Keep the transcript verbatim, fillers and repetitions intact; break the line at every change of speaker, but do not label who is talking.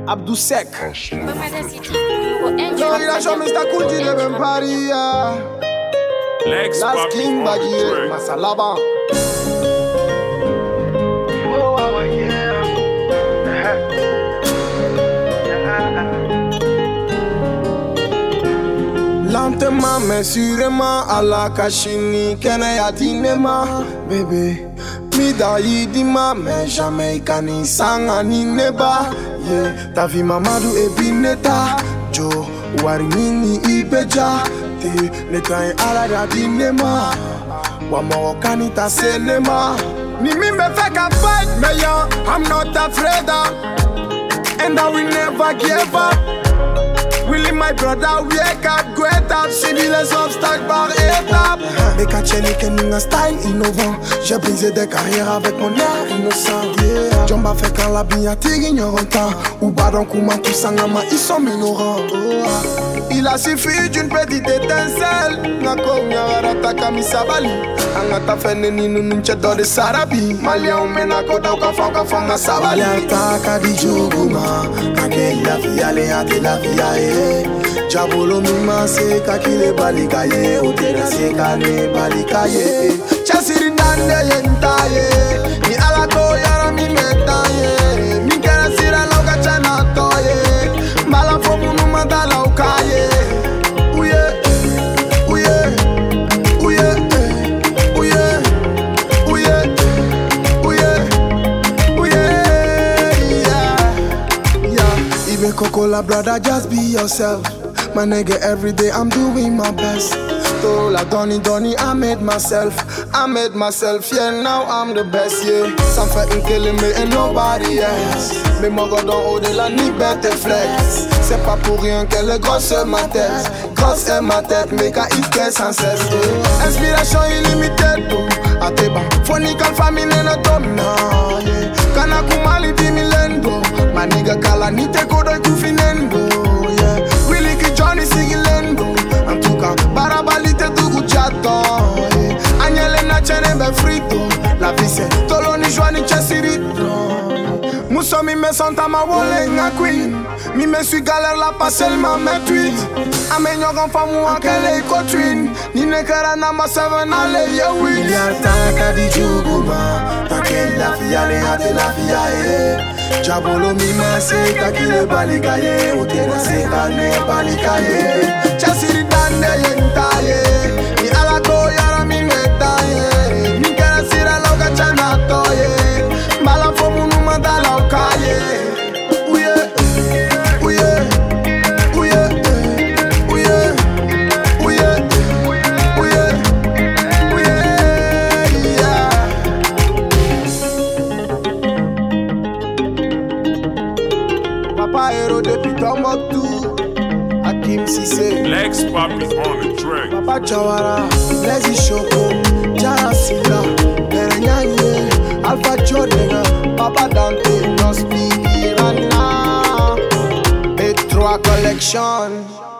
Abdou Sek.
Yo, il a jamais sta couti de ben paria.
Lex
Las King Badie, Masalaba. Lentement mais sûrement à la cachini kene ya dinema bébé mida yidima mais jamais kani sanga ni neba yeah ta vie mamadou e bineta jo wari mini ibeja te netain ala da dinema wa mo kanita senema ni mi me fake a fight me yo I'm not afraid of, and I will never give up. Willy, my brother, wake up, great up, subi les obstacles par étapes. Les Kacheni Keninga style innovant. J'ai brisé des carrières avec mon air innocent. Yeah. Jomba fait quand la binya tig ignorantant. Ou badon kouman tout sangama, ils sont minorants. Oh. Il a suffi d'une petite étincelle. Nako nyarata kamisabali. Angata feneni nununche do de sarabi. Malia umenako dauka fanga fanga sabali. Alta kadijuguma. Kake la fiale ate la fiale. Jabolo mima se kakile balikaye. Utena se kane balikaye. Chasiri nande yentaye. Ni alato yara mi metaye. Mi kera sira lauka chana toye. Mala fomu numanda laukaye. Uye, uye, uye, uye, uye, uye, uye, yeah, yeah. Even Coco la brother, just be yourself. My nigga, every day I'm doing my best. To la Donny Donny, I made myself. I made myself, yeah, now I'm the best, yeah. Some fighting killing me and nobody else. Mais mon gars dans au-delà, ni bête flex. C'est pas pour rien qu'elle est grosse ma tête. Grosse est ma tête, mais qu'à y sans cesse. Yeah. Inspiration illimitée, tout. A tes bas, phonical famille no domina, yeah. Kanakuma li di milendo. My nigga kala ni te kodo kufinendo, yeah. Willy ki Johnny sigilendo. En tout cas, barabalite dugu jato, yeah. Agnele na chene be frito. La vie c'est tolo ni joie ni chesirito. Mousso mi me senta ma wole nga queen. Mi me suis galère la pas seulement mes tweets. Amenyo gan famu akele iko twin. Ni ne kara na ma seven ale ye win. Yalta kadi juguma. Take la fiale ate la fiale. Jabolo mi ma se kakile balikaye. Utena se kane balikaye. Chasiri dande yentaye. Ni alato yara mi metaye. Mi kara sira lauka chana toye. Mala fomu numanda laukaye. Uye, uye, uye, uye, uye, uye, uye, yeah. Papa Hero depuis Tombouctou. Hakim Cissé.
Lex Pop is on the track.
Papa Jawara, Lazy Shoko, Jara Sila, Berenyanye, Alpha Jodega, Papa Dante, No Speak Irana, B trois Collection.